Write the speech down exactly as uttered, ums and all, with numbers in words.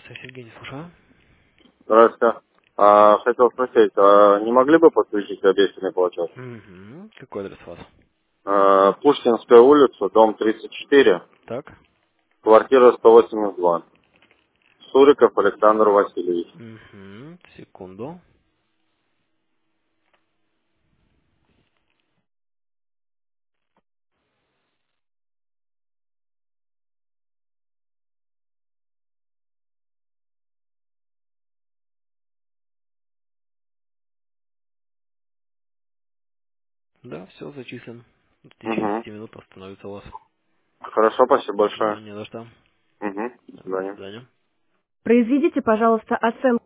Сергей, слушаю. Здравствуйте. А, хотел спросить, а не могли бы подключить обещанный платеж? Угу. Какой адрес у вас? А, Пушкинская улица, дом тридцать четыре, Так. квартира сто восемьдесят два. Суриков Александр Васильевич. Угу. Секунду. Да, все, зачислен. В течение Угу. десяти минут остановится у вас. Хорошо, спасибо Да, большое. не за что. Угу. До До свидания. свидания. Произведите, пожалуйста, оценку